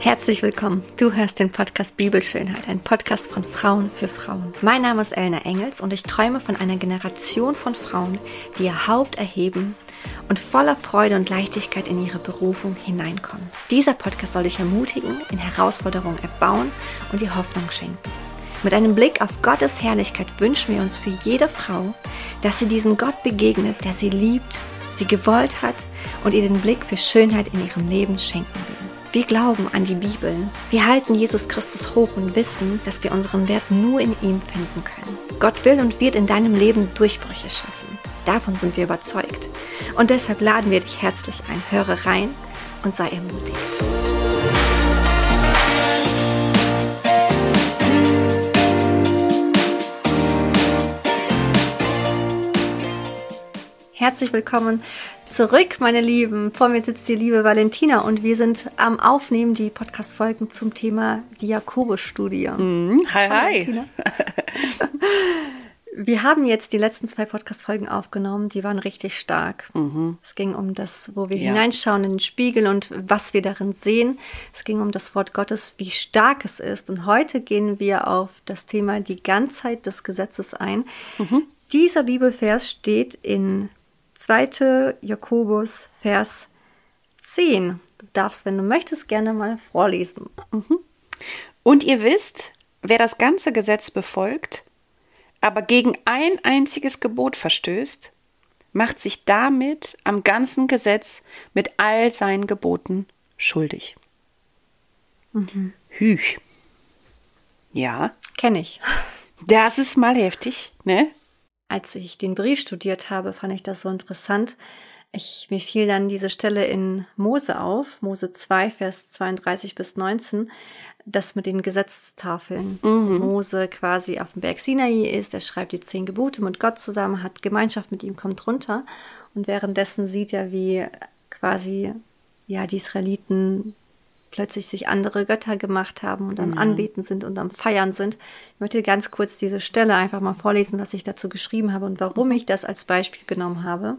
Herzlich willkommen. Du hörst den Podcast Bibelschönheit, ein Podcast von Frauen für Frauen. Mein Name ist Elna Engels und ich träume von einer Generation von Frauen, die ihr Haupt erheben und voller Freude und Leichtigkeit in ihre Berufung hineinkommen. Dieser Podcast soll dich ermutigen, in Herausforderungen erbauen und dir Hoffnung schenken. Mit einem Blick auf Gottes Herrlichkeit wünschen wir uns für jede Frau, dass sie diesen Gott begegnet, der sie liebt, sie gewollt hat und ihr den Blick für Schönheit in ihrem Leben schenken will. Wir glauben an die Bibel. Wir halten Jesus Christus hoch und wissen, dass wir unseren Wert nur in ihm finden können. Gott will und wird in deinem Leben Durchbrüche schaffen. Davon sind wir überzeugt. Und deshalb laden wir dich herzlich ein. Höre rein und sei ermutigt. Herzlich willkommen zurück, meine Lieben. Vor mir sitzt die liebe Valentina und wir sind am Aufnehmen die Podcast-Folgen zum Thema die Jakobus-Studie. Hi, hi. Wir haben jetzt die letzten 2 Podcast-Folgen aufgenommen, die waren richtig stark. Es ging um das, wo wir hineinschauen in den Spiegel und was wir darin sehen. Es ging um das Wort Gottes, wie stark es ist. Und heute gehen wir auf das Thema die Ganzheit des Gesetzes ein. Dieser Bibelvers steht in 2. Jakobus, Vers 10. Du darfst, wenn du möchtest, gerne mal vorlesen. Und ihr wisst, wer das ganze Gesetz befolgt, aber gegen ein einziges Gebot verstößt, macht sich damit am ganzen Gesetz mit all seinen Geboten schuldig. Hüch. Ja. Kenne ich. Das ist mal heftig, ne? Als ich den Brief studiert habe, fand ich das so interessant. Mir fiel dann diese Stelle in Mose auf, Mose 2, Vers 32 bis 19, das mit den Gesetzestafeln. Mose quasi auf dem Berg Sinai ist, er schreibt die 10 Gebote mit Gott zusammen, hat Gemeinschaft mit ihm, kommt runter und währenddessen sieht er, wie quasi die Israeliten plötzlich sich andere Götter gemacht haben und am Anbeten sind und am Feiern sind. Ich möchte ganz kurz diese Stelle einfach mal vorlesen, was ich dazu geschrieben habe und warum ich das als Beispiel genommen habe.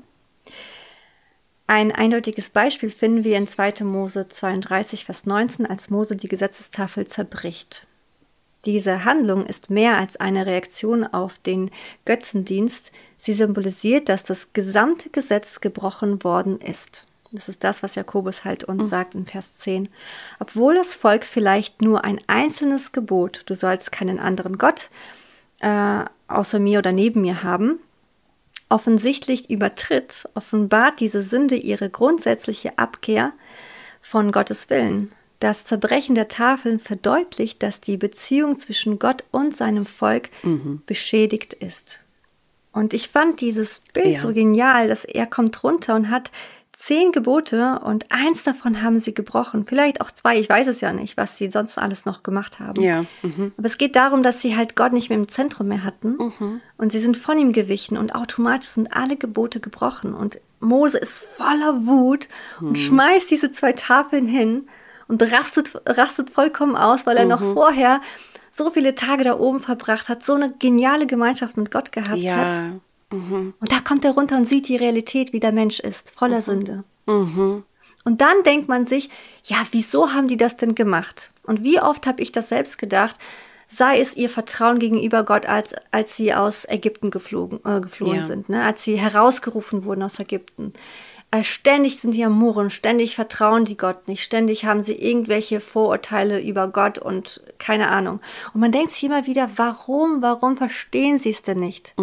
Ein eindeutiges Beispiel finden wir in 2. Mose 32, Vers 19, als Mose die Gesetzestafel zerbricht. Diese Handlung ist mehr als eine Reaktion auf den Götzendienst. Sie symbolisiert, dass das gesamte Gesetz gebrochen worden ist. Das ist das, was Jakobus halt uns sagt in Vers 10. Obwohl das Volk vielleicht nur ein einzelnes Gebot, du sollst keinen anderen Gott außer mir oder neben mir haben, offensichtlich übertritt, offenbart diese Sünde ihre grundsätzliche Abkehr von Gottes Willen. Das Zerbrechen der Tafeln verdeutlicht, dass die Beziehung zwischen Gott und seinem Volk beschädigt ist. Und ich fand dieses Bild so genial, dass er kommt runter und hat 10 Gebote und 1 davon haben sie gebrochen. Vielleicht auch 2, ich weiß es ja nicht, was sie sonst alles noch gemacht haben. Ja. Aber es geht darum, dass sie halt Gott nicht mehr im Zentrum mehr hatten. Und sie sind von ihm gewichen und automatisch sind alle Gebote gebrochen. Und Mose ist voller Wut und schmeißt diese 2 Tafeln hin und rastet vollkommen aus, weil er noch vorher so viele Tage da oben verbracht hat, so eine geniale Gemeinschaft mit Gott gehabt hat. Und da kommt er runter und sieht die Realität, wie der Mensch ist, voller Sünde. Und dann denkt man sich, ja, wieso haben die das denn gemacht? Und wie oft habe ich das selbst gedacht, sei es ihr Vertrauen gegenüber Gott, als sie aus Ägypten geflohen sind, ne? Als sie herausgerufen wurden aus Ägypten. Ständig sind die am Murren, ständig vertrauen die Gott nicht, ständig haben sie irgendwelche Vorurteile über Gott und keine Ahnung. Und man denkt sich immer wieder, warum verstehen sie es denn nicht?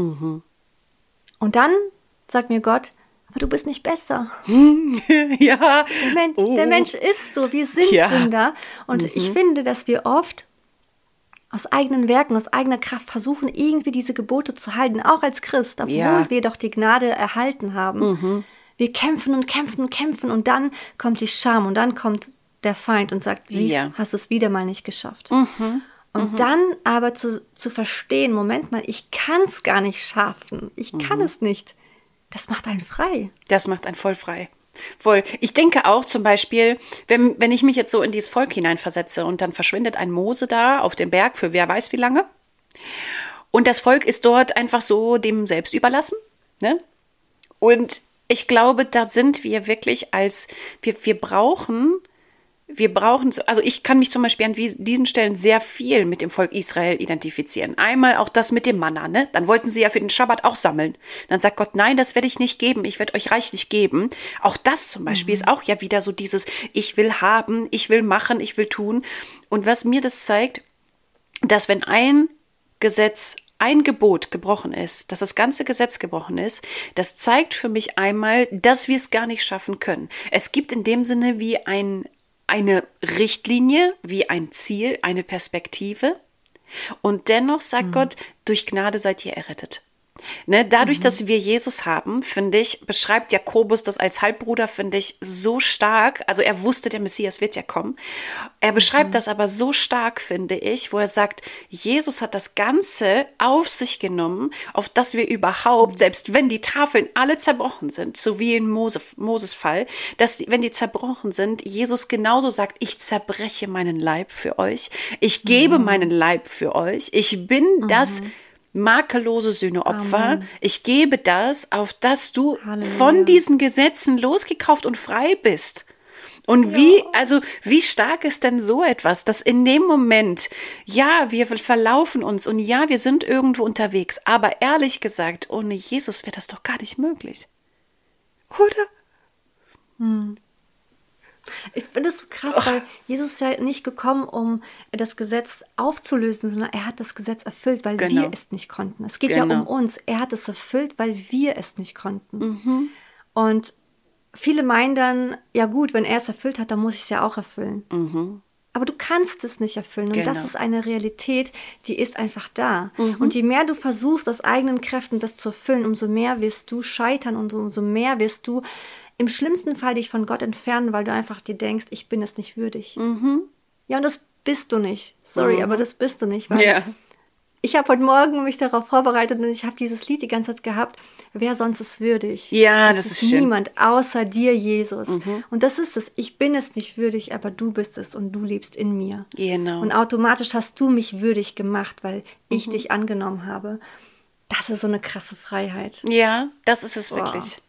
Und dann sagt mir Gott, aber du bist nicht besser. Ja. Der Mensch ist so, wir sind Sünder. Und ich finde, dass wir oft aus eigenen Werken, aus eigener Kraft versuchen, irgendwie diese Gebote zu halten, auch als Christ, obwohl wir doch die Gnade erhalten haben. Wir kämpfen und kämpfen und kämpfen und dann kommt die Scham und dann kommt der Feind und sagt, siehst du, hast es wieder mal nicht geschafft. Und dann aber zu verstehen, Moment mal, ich kann es gar nicht schaffen. Ich kann es nicht. Das macht einen frei. Das macht einen voll frei. Voll. Ich denke auch zum Beispiel, wenn ich mich jetzt so in dieses Volk hineinversetze und dann verschwindet ein Mose da auf dem Berg für wer weiß wie lange. Und das Volk ist dort einfach so dem selbst überlassen. Ne? Und ich glaube, da sind wir wirklich wir brauchen wir brauchen, also ich kann mich zum Beispiel an diesen Stellen sehr viel mit dem Volk Israel identifizieren. Einmal auch das mit dem Manna, ne? Dann wollten sie ja für den Schabbat auch sammeln. Dann sagt Gott, nein, das werde ich nicht geben, ich werde euch reichlich geben. Auch das zum Beispiel ist auch ja wieder so dieses, ich will haben, ich will machen, ich will tun. Und was mir das zeigt, dass wenn ein Gesetz, ein Gebot gebrochen ist, dass das ganze Gesetz gebrochen ist, das zeigt für mich einmal, dass wir es gar nicht schaffen können. Es gibt in dem Sinne wie eine Richtlinie, wie ein Ziel, eine Perspektive. Und dennoch sagt Gott, durch Gnade seid ihr errettet. Ne, dadurch, dass wir Jesus haben, finde ich, beschreibt Jakobus das als Halbbruder, finde ich, so stark. Also er wusste, der Messias wird ja kommen. Er beschreibt das aber so stark, finde ich, wo er sagt, Jesus hat das Ganze auf sich genommen, auf das wir überhaupt, selbst wenn die Tafeln alle zerbrochen sind, so wie in Moses Fall, dass wenn die zerbrochen sind, Jesus genauso sagt, ich zerbreche meinen Leib für euch, ich gebe meinen Leib für euch, ich bin das makellose Sühneopfer. Amen. Ich gebe das, auf dass du Halleluja. von diesen Gesetzen losgekauft und frei bist. Und wie stark ist denn so etwas, dass in dem Moment, ja, wir verlaufen uns und ja, wir sind irgendwo unterwegs, aber ehrlich gesagt, ohne Jesus wäre das doch gar nicht möglich. Oder? Ich finde es so krass, weil Jesus ist ja nicht gekommen, um das Gesetz aufzulösen, sondern er hat das Gesetz erfüllt, weil Genau. wir es nicht konnten. Es geht ja um uns. Er hat es erfüllt, weil wir es nicht konnten. Und viele meinen dann, ja gut, wenn er es erfüllt hat, dann muss ich es ja auch erfüllen. Aber du kannst es nicht erfüllen. Und das Genau. ist eine Realität, die ist einfach da. Und je mehr du versuchst, aus eigenen Kräften das zu erfüllen, umso mehr wirst du scheitern und umso mehr wirst du im schlimmsten Fall dich von Gott entfernen, weil du einfach dir denkst, ich bin es nicht würdig. Ja, und das bist du nicht. Sorry, aber das bist du nicht. Weil Ja. ich habe heute Morgen mich darauf vorbereitet und ich habe dieses Lied die ganze Zeit gehabt. Wer sonst ist würdig? Ja, Es das ist schön. niemand außer dir, Jesus. Und das ist es. Ich bin es nicht würdig, aber du bist es und du lebst in mir. Genau. Und automatisch hast du mich würdig gemacht, weil ich dich angenommen habe. Das ist so eine krasse Freiheit. Ja, das ist es wirklich.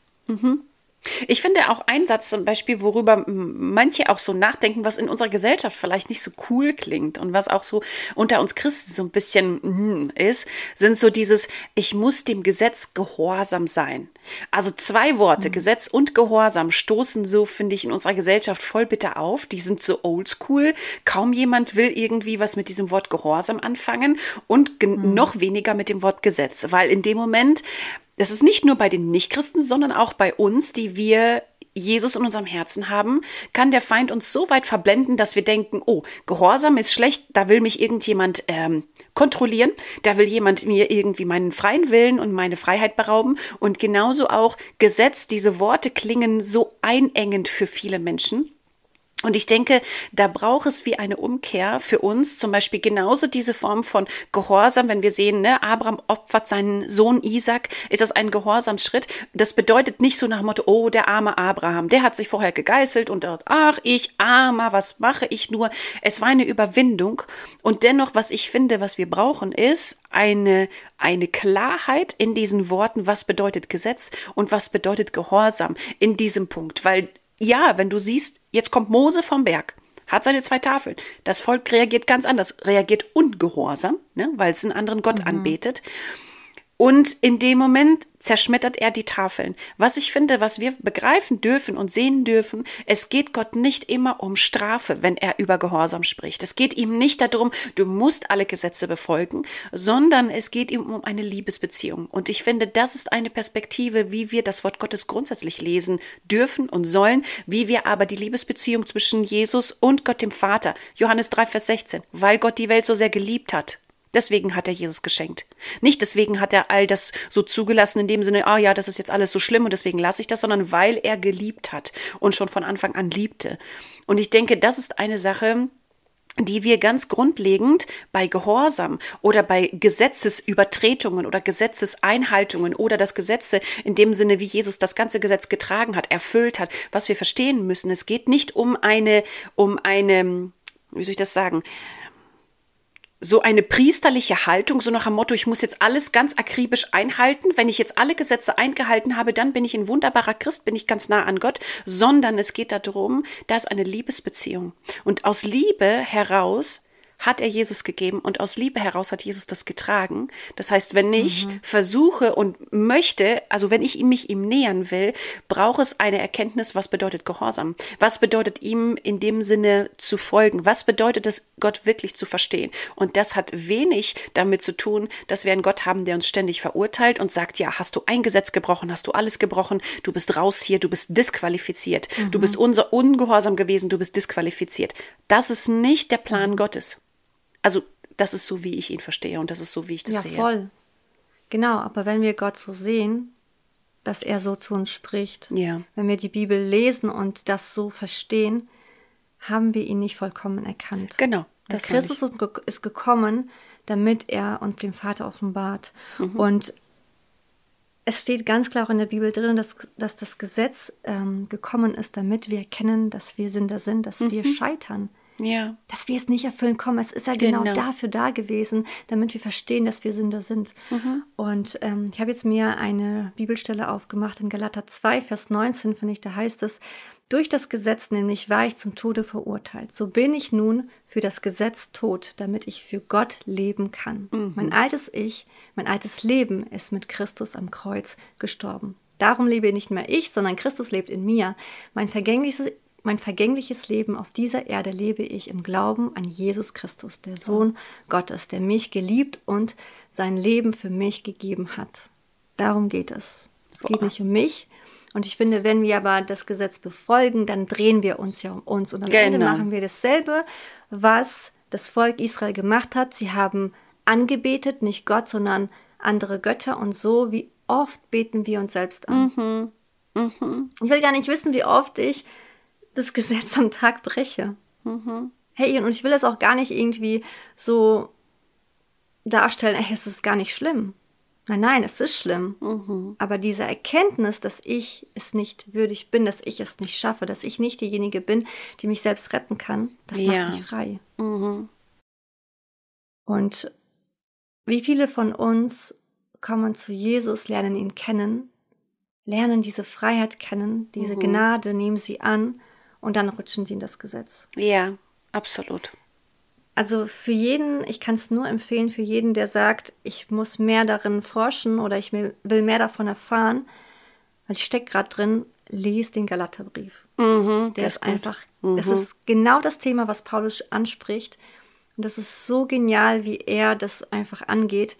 Ich finde auch ein Satz zum Beispiel, worüber manche auch so nachdenken, was in unserer Gesellschaft vielleicht nicht so cool klingt und was auch so unter uns Christen so ein bisschen ist, sind so dieses, ich muss dem Gesetz gehorsam sein. Also 2 Worte, Gesetz und Gehorsam, stoßen so, finde ich, in unserer Gesellschaft voll bitter auf. Die sind so oldschool. Kaum jemand will irgendwie was mit diesem Wort Gehorsam anfangen und noch weniger mit dem Wort Gesetz, weil in dem Moment, das ist nicht nur bei den Nichtchristen, sondern auch bei uns, die wir Jesus in unserem Herzen haben, kann der Feind uns so weit verblenden, dass wir denken, oh, Gehorsam ist schlecht, da will mich irgendjemand kontrollieren, da will jemand mir irgendwie meinen freien Willen und meine Freiheit berauben. Und genauso auch Gesetz, diese Worte klingen so einengend für viele Menschen. Und ich denke, da braucht es wie eine Umkehr für uns, zum Beispiel genauso diese Form von Gehorsam, wenn wir sehen, ne, Abraham opfert seinen Sohn Isaac, ist das ein Gehorsamsschritt. Das bedeutet nicht so nach dem Motto, oh, der arme Abraham, der hat sich vorher gegeißelt und dort, ach, ich Armer, was mache ich nur? Es war eine Überwindung. Und dennoch, was ich finde, was wir brauchen, ist eine Klarheit in diesen Worten, was bedeutet Gesetz und was bedeutet Gehorsam in diesem Punkt, weil ja, wenn du siehst, jetzt kommt Mose vom Berg, hat seine 2 Tafeln. Das Volk reagiert ganz anders, reagiert ungehorsam, ne, weil es einen anderen Gott anbetet. Und in dem Moment zerschmettert er die Tafeln. Was ich finde, was wir begreifen dürfen und sehen dürfen, es geht Gott nicht immer um Strafe, wenn er über Gehorsam spricht. Es geht ihm nicht darum, du musst alle Gesetze befolgen, sondern es geht ihm um eine Liebesbeziehung. Und ich finde, das ist eine Perspektive, wie wir das Wort Gottes grundsätzlich lesen dürfen und sollen, wie wir aber die Liebesbeziehung zwischen Jesus und Gott dem Vater, Johannes 3, Vers 16, weil Gott die Welt so sehr geliebt hat. Deswegen hat er Jesus geschenkt. Nicht deswegen hat er all das so zugelassen, in dem Sinne, ah ja, das ist jetzt alles so schlimm und deswegen lasse ich das, sondern weil er geliebt hat und schon von Anfang an liebte. Und ich denke, das ist eine Sache, die wir ganz grundlegend bei Gehorsam oder bei Gesetzesübertretungen oder Gesetzeseinhaltungen oder das Gesetze in dem Sinne, wie Jesus das ganze Gesetz getragen hat, erfüllt hat, was wir verstehen müssen. Es geht nicht um eine, wie soll ich das sagen, so eine priesterliche Haltung, so nach dem Motto, ich muss jetzt alles ganz akribisch einhalten. Wenn ich jetzt alle Gesetze eingehalten habe, dann bin ich ein wunderbarer Christ, bin ich ganz nah an Gott. Sondern es geht darum, da ist eine Liebesbeziehung. Und aus Liebe heraus hat er Jesus gegeben und aus Liebe heraus hat Jesus das getragen. Das heißt, wenn ich versuche und möchte, also wenn ich mich ihm nähern will, braucht es eine Erkenntnis, was bedeutet Gehorsam? Was bedeutet ihm in dem Sinne zu folgen? Was bedeutet es, Gott wirklich zu verstehen? Und das hat wenig damit zu tun, dass wir einen Gott haben, der uns ständig verurteilt und sagt, ja, hast du ein Gesetz gebrochen, hast du alles gebrochen, du bist raus hier, du bist disqualifiziert, du bist ungehorsam gewesen, du bist disqualifiziert. Das ist nicht der Plan Gottes. Also das ist so, wie ich ihn verstehe und das ist so, wie ich das sehe. Ja, voll. Genau, aber wenn wir Gott so sehen, dass er so zu uns spricht, wenn wir die Bibel lesen und das so verstehen, haben wir ihn nicht vollkommen erkannt. Genau. Das Christus ist gekommen, damit er uns den Vater offenbart. Und es steht ganz klar auch in der Bibel drin, dass das Gesetz gekommen ist, damit wir erkennen, dass wir Sünder sind, dass wir scheitern. Ja. Dass wir es nicht erfüllen kommen. Es ist ja genau dafür da gewesen, damit wir verstehen, dass wir Sünder sind. Und ich habe jetzt mir eine Bibelstelle aufgemacht in Galater 2, Vers 19, finde ich, da heißt es, durch das Gesetz nämlich war ich zum Tode verurteilt. So bin ich nun für das Gesetz tot, damit ich für Gott leben kann. Mein altes Ich, mein altes Leben ist mit Christus am Kreuz gestorben. Darum lebe nicht mehr ich, sondern Christus lebt in mir. Mein vergängliches Leben auf dieser Erde lebe ich im Glauben an Jesus Christus, der Sohn Gottes, der mich geliebt und sein Leben für mich gegeben hat. Darum geht es. Es geht nicht um mich. Und ich finde, wenn wir aber das Gesetz befolgen, dann drehen wir uns ja um uns. Und am Ende machen wir dasselbe, was das Volk Israel gemacht hat. Sie haben angebetet, nicht Gott, sondern andere Götter. Und so, wie oft beten wir uns selbst an. Ich will gar nicht wissen, wie oft ich das Gesetz am Tag breche. Hey, und ich will das auch gar nicht irgendwie so darstellen, ey, es ist gar nicht schlimm. Nein, es ist schlimm. Aber diese Erkenntnis, dass ich es nicht würdig bin, dass ich es nicht schaffe, dass ich nicht diejenige bin, die mich selbst retten kann, das macht mich frei. Und wie viele von uns kommen zu Jesus, lernen ihn kennen, lernen diese Freiheit kennen, diese Gnade, nehmen sie an, und dann rutschen sie in das Gesetz. Ja, absolut. Also für jeden, ich kann es nur empfehlen, für jeden, der sagt, ich muss mehr darin forschen oder ich will mehr davon erfahren, weil ich stecke gerade drin, lies den Galaterbrief. Der ist einfach, es ist genau das Thema, was Paulus anspricht. Und das ist so genial, wie er das einfach angeht.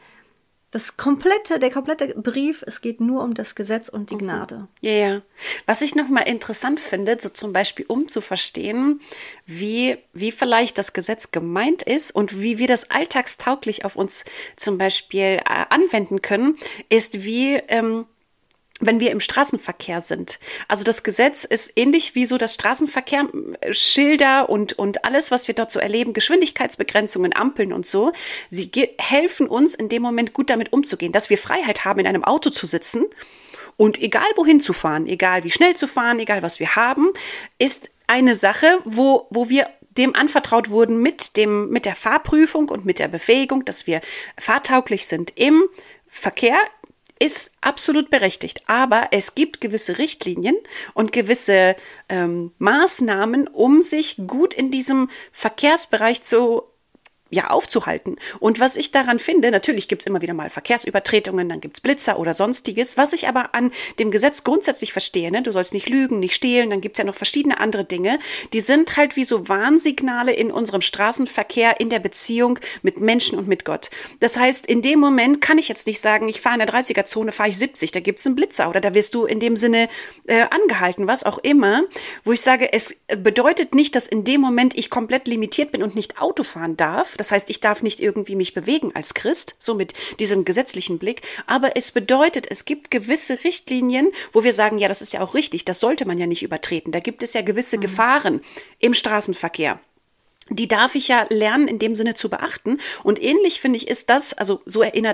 Der komplette Brief, es geht nur um das Gesetz und die Gnade. Ja. Was ich nochmal interessant finde, so zum Beispiel, um zu verstehen, wie vielleicht das Gesetz gemeint ist und wie wir das alltagstauglich auf uns zum Beispiel anwenden können, ist wie wenn wir im Straßenverkehr sind. Also das Gesetz ist ähnlich wie so das Straßenverkehr, Schilder und alles, was wir dort so erleben, Geschwindigkeitsbegrenzungen, Ampeln und so. Sie helfen uns in dem Moment gut damit umzugehen, dass wir Freiheit haben, in einem Auto zu sitzen und egal wohin zu fahren, egal wie schnell zu fahren, egal was wir haben, ist eine Sache, wo wir dem anvertraut wurden mit der Fahrprüfung und mit der Befähigung, dass wir fahrtauglich sind im Verkehr, ist absolut berechtigt. Aber es gibt gewisse Richtlinien und gewisse Maßnahmen, um sich gut in diesem Verkehrsbereich aufzuhalten. Und was ich daran finde, natürlich gibt es immer wieder mal Verkehrsübertretungen, dann gibt es Blitzer oder Sonstiges. Was ich aber an dem Gesetz grundsätzlich verstehe, ne, du sollst nicht lügen, nicht stehlen, dann gibt es ja noch verschiedene andere Dinge, die sind halt wie so Warnsignale in unserem Straßenverkehr, in der Beziehung mit Menschen und mit Gott. Das heißt, in dem Moment kann ich jetzt nicht sagen, ich fahre in der 30er-Zone, fahre ich 70, da gibt es einen Blitzer oder da wirst du in dem Sinne angehalten, was auch immer, wo ich sage, es bedeutet nicht, dass in dem Moment ich komplett limitiert bin und nicht Auto fahren darf. Das heißt, ich darf nicht irgendwie mich bewegen als Christ, so mit diesem gesetzlichen Blick. Aber es bedeutet, es gibt gewisse Richtlinien, wo wir sagen, ja, das ist ja auch richtig, das sollte man ja nicht übertreten. Da gibt es ja gewisse Gefahren im Straßenverkehr. Die darf ich ja lernen, in dem Sinne zu beachten. Und ähnlich, finde ich, ist das, also so erinnert es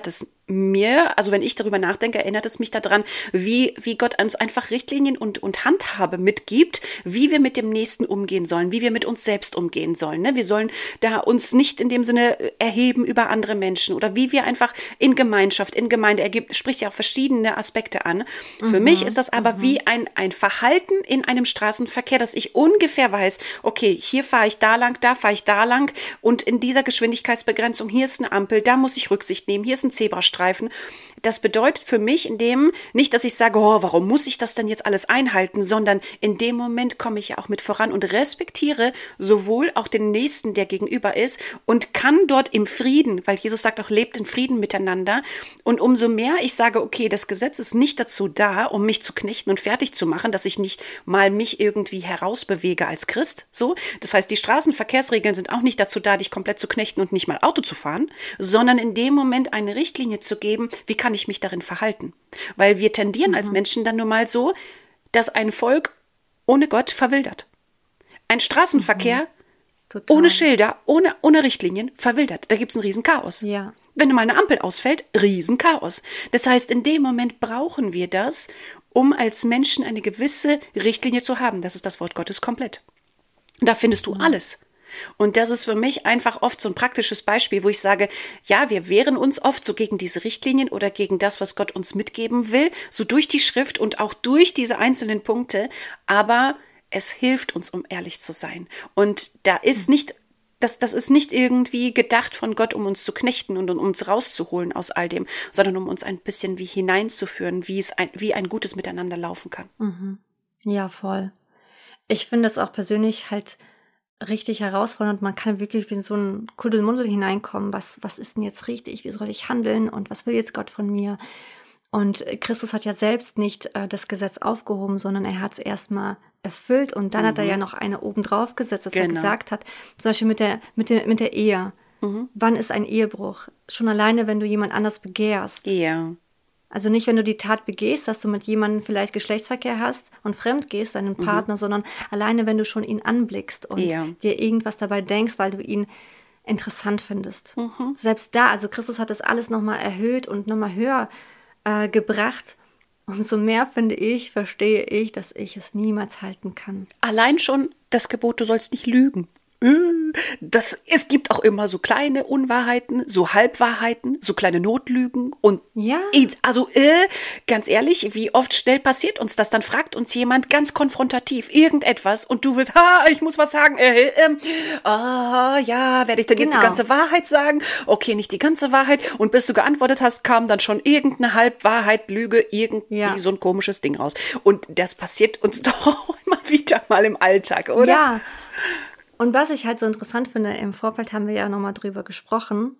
also wenn ich darüber nachdenke, erinnert es mich daran, wie Gott uns einfach Richtlinien und Handhabe mitgibt, wie wir mit dem Nächsten umgehen sollen, wie wir mit uns selbst umgehen sollen. Ne? Wir sollen da uns nicht in dem Sinne erheben über andere Menschen oder wie wir einfach in Gemeinschaft, in Gemeinde, spricht ja auch verschiedene Aspekte an. Für mich ist das aber wie ein Verhalten in einem Straßenverkehr, dass ich ungefähr weiß, okay, hier fahre ich da lang, da fahre ich da lang und in dieser Geschwindigkeitsbegrenzung, hier ist eine Ampel, da muss ich Rücksicht nehmen, hier ist ein Zebrastreifen. Das bedeutet für mich nicht, dass ich sage, oh, warum muss ich das denn jetzt alles einhalten, sondern in dem Moment komme ich ja auch mit voran und respektiere sowohl auch den Nächsten, der gegenüber ist und kann dort im Frieden, weil Jesus sagt auch, lebt in Frieden miteinander. Und umso mehr ich sage, okay, das Gesetz ist nicht dazu da, um mich zu knechten und fertig zu machen, dass ich nicht mal mich irgendwie herausbewege als Christ. So, das heißt, die Straßenverkehrsregeln sind auch nicht dazu da, dich komplett zu knechten und nicht mal Auto zu fahren, sondern in dem Moment eine Richtlinie zu geben, wie kann ich mich darin verhalten? Weil wir tendieren als Menschen dann nun mal so, dass ein Volk ohne Gott verwildert. Ein Straßenverkehr ohne Schilder, ohne Richtlinien verwildert. Da gibt es ein Riesenchaos. Ja. Wenn mal eine Ampel ausfällt, Riesenchaos. Das heißt, in dem Moment brauchen wir das, um als Menschen eine gewisse Richtlinie zu haben. Das ist das Wort Gottes komplett. Da findest du alles. Und das ist für mich einfach oft so ein praktisches Beispiel, wo ich sage, ja, wir wehren uns oft so gegen diese Richtlinien oder gegen das, was Gott uns mitgeben will, so durch die Schrift und auch durch diese einzelnen Punkte, aber es hilft uns, um ehrlich zu sein. Und da ist nicht, das ist nicht irgendwie gedacht von Gott, um uns zu knechten und um uns rauszuholen aus all dem, sondern um uns ein bisschen wie hineinzuführen, wie ein gutes Miteinander laufen kann. Ja, voll. Ich finde das auch persönlich halt richtig herausfordernd. Man kann wirklich wie in so ein Kuddelmuddel hineinkommen. Was ist denn jetzt richtig? Wie soll ich handeln? Und was will jetzt Gott von mir? Und Christus hat ja selbst nicht das Gesetz aufgehoben, sondern er hat es erstmal erfüllt und dann hat er ja noch eine obendrauf gesetzt, dass er gesagt hat, zum Beispiel mit der Ehe. Wann ist ein Ehebruch? Schon alleine, wenn du jemand anders begehrst. Ja. Also nicht, wenn du die Tat begehst, dass du mit jemandem vielleicht Geschlechtsverkehr hast und fremd gehst, deinen Partner, sondern alleine, wenn du schon ihn anblickst und dir irgendwas dabei denkst, weil du ihn interessant findest. Selbst da, also Christus hat das alles nochmal erhöht und nochmal höher gebracht. Umso mehr verstehe ich, dass ich es niemals halten kann. Allein schon das Gebot, du sollst nicht lügen. Es gibt auch immer so kleine Unwahrheiten, so Halbwahrheiten, so kleine Notlügen und also ganz ehrlich, wie oft schnell passiert uns das? Dann fragt uns jemand ganz konfrontativ irgendetwas und du willst, ich muss was sagen, werde ich denn jetzt die ganze Wahrheit sagen? Okay, nicht die ganze Wahrheit und bis du geantwortet hast, kam dann schon irgendeine Halbwahrheit, Lüge, irgendwie so ein komisches Ding raus und das passiert uns doch immer wieder mal im Alltag, oder? Ja. Und was ich halt so interessant finde, im Vorfeld haben wir ja nochmal drüber gesprochen,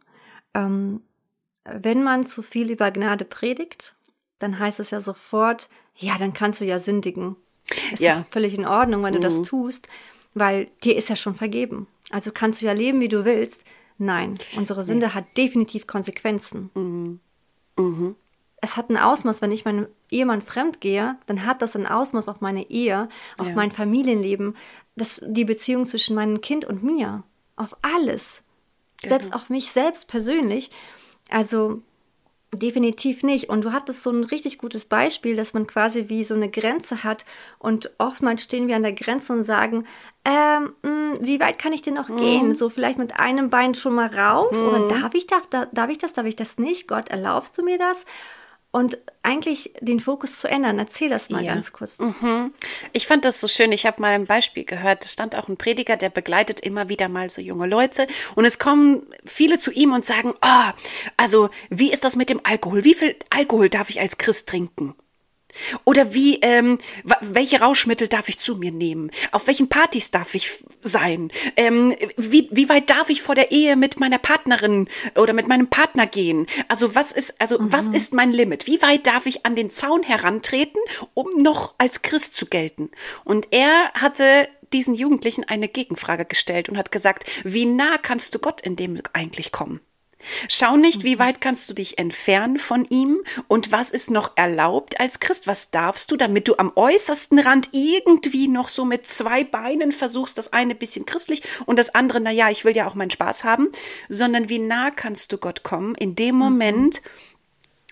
wenn man zu viel über Gnade predigt, dann heißt es ja sofort, ja, dann kannst du ja sündigen. Ist ja völlig in Ordnung, wenn du das tust, weil dir ist ja schon vergeben. Also kannst du ja leben, wie du willst. Nein, unsere Sünde hat definitiv Konsequenzen. Es hat ein Ausmaß, wenn ich meinem Ehemann fremd gehe, dann hat das ein Ausmaß auf meine Ehe, auf mein Familienleben, die Beziehung zwischen meinem Kind und mir, auf alles. Selbst auf mich selbst persönlich. Also definitiv nicht. Und du hattest so ein richtig gutes Beispiel, dass man quasi wie so eine Grenze hat und oftmals stehen wir an der Grenze und sagen, wie weit kann ich denn noch gehen? So vielleicht mit einem Bein schon mal raus oder darf ich das nicht? Gott, erlaubst du mir das? Und eigentlich den Fokus zu ändern. Erzähl das mal ganz kurz. Ich fand das so schön. Ich habe mal ein Beispiel gehört. Da stand auch ein Prediger, der begleitet immer wieder mal so junge Leute. Und es kommen viele zu ihm und sagen, also wie ist das mit dem Alkohol? Wie viel Alkohol darf ich als Christ trinken? Oder welche Rauschmittel darf ich zu mir nehmen? Auf welchen Partys darf ich sein? Wie weit darf ich vor der Ehe mit meiner Partnerin oder mit meinem Partner gehen? Also was ist mein Limit? Wie weit darf ich an den Zaun herantreten, um noch als Christ zu gelten? Und er hatte diesen Jugendlichen eine Gegenfrage gestellt und hat gesagt, wie nah kannst du Gott in dem eigentlich kommen? Schau nicht, wie weit kannst du dich entfernen von ihm und was ist noch erlaubt als Christ? Was darfst du, damit du am äußersten Rand irgendwie noch so mit zwei Beinen versuchst, das eine bisschen christlich und das andere, ich will ja auch meinen Spaß haben, sondern wie nah kannst du Gott kommen in dem Moment,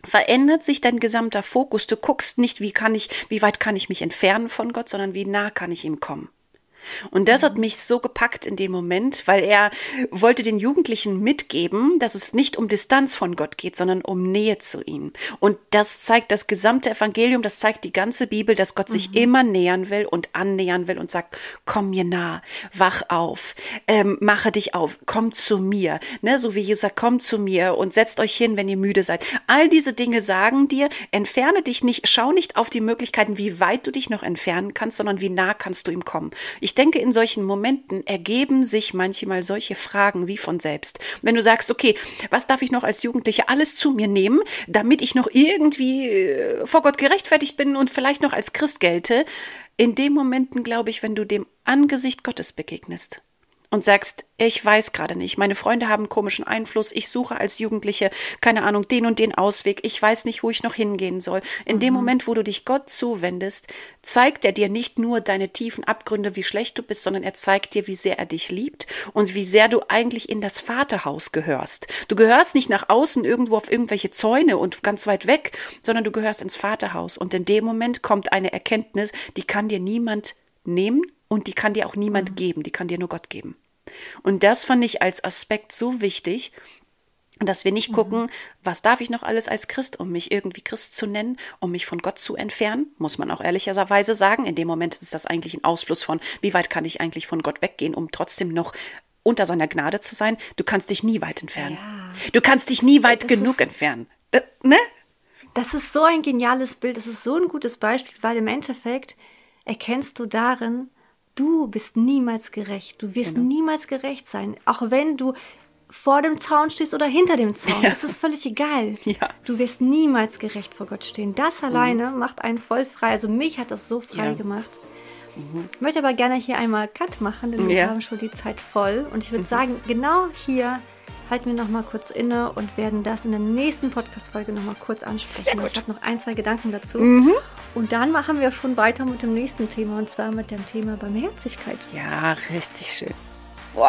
verändert sich dein gesamter Fokus. Du guckst nicht, wie weit kann ich mich entfernen von Gott, sondern wie nah kann ich ihm kommen. Und das hat mich so gepackt in dem Moment, weil er wollte den Jugendlichen mitgeben, dass es nicht um Distanz von Gott geht, sondern um Nähe zu ihm. Und das zeigt das gesamte Evangelium, das zeigt die ganze Bibel, dass Gott sich immer nähern will und annähern will und sagt, komm mir nah, wach auf, mache dich auf, komm zu mir. Ne? So wie Jesus sagt, komm zu mir und setzt euch hin, wenn ihr müde seid. All diese Dinge sagen dir, entferne dich nicht, schau nicht auf die Möglichkeiten, wie weit du dich noch entfernen kannst, sondern wie nah kannst du ihm kommen. Ich denke, in solchen Momenten ergeben sich manchmal solche Fragen wie von selbst. Wenn du sagst, okay, was darf ich noch als Jugendliche alles zu mir nehmen, damit ich noch irgendwie vor Gott gerechtfertigt bin und vielleicht noch als Christ gelte, in den Momenten, glaube ich, wenn du dem Angesicht Gottes begegnest und sagst, ich weiß gerade nicht, meine Freunde haben einen komischen Einfluss, ich suche als Jugendliche, keine Ahnung, den und den Ausweg, ich weiß nicht, wo ich noch hingehen soll. In dem Moment, wo du dich Gott zuwendest, zeigt er dir nicht nur deine tiefen Abgründe, wie schlecht du bist, sondern er zeigt dir, wie sehr er dich liebt und wie sehr du eigentlich in das Vaterhaus gehörst. Du gehörst nicht nach außen irgendwo auf irgendwelche Zäune und ganz weit weg, sondern du gehörst ins Vaterhaus. Und in dem Moment kommt eine Erkenntnis, die kann dir niemand nehmen und die kann dir auch niemand geben, die kann dir nur Gott geben. Und das fand ich als Aspekt so wichtig, dass wir nicht gucken, was darf ich noch alles als Christ, um mich irgendwie Christ zu nennen, um mich von Gott zu entfernen, muss man auch ehrlicherweise sagen. In dem Moment ist das eigentlich ein Ausfluss von, wie weit kann ich eigentlich von Gott weggehen, um trotzdem noch unter seiner Gnade zu sein. Du kannst dich nie weit entfernen. Ja. Du kannst dich nie weit genug entfernen. Ne? Das ist so ein geniales Bild, das ist so ein gutes Beispiel, weil im Endeffekt erkennst du darin, du bist niemals gerecht. Du wirst niemals gerecht sein. Auch wenn du vor dem Zaun stehst oder hinter dem Zaun. Ja. Das ist völlig egal. Ja. Du wirst niemals gerecht vor Gott stehen. Das alleine macht einen voll frei. Also mich hat das so frei gemacht. Ich möchte aber gerne hier einmal Cut machen, denn wir haben schon die Zeit voll. Und ich würde sagen, genau hier halten wir noch mal kurz inne und werden das in der nächsten Podcast-Folge noch mal kurz ansprechen. Ich habe noch 1, 2 Gedanken dazu. Und dann machen wir schon weiter mit dem nächsten Thema, und zwar mit dem Thema Barmherzigkeit. Ja, richtig schön. Boah.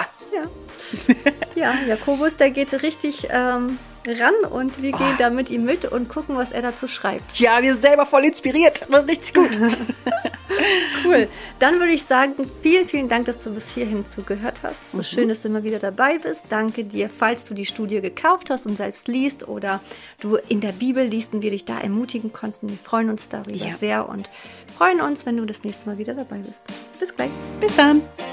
Ja, Jakobus, der geht richtig ran und wir gehen da mit ihm mit und gucken, was er dazu schreibt. Ja, wir sind selber voll inspiriert. Richtig gut. Cool. Dann würde ich sagen, vielen, vielen Dank, dass du bis hierhin zugehört hast. Es ist schön, dass du immer wieder dabei bist. Danke dir, falls du die Studie gekauft hast und selbst liest oder du in der Bibel liest und wir dich da ermutigen konnten. Wir freuen uns darüber sehr und freuen uns, wenn du das nächste Mal wieder dabei bist. Bis gleich. Bis dann.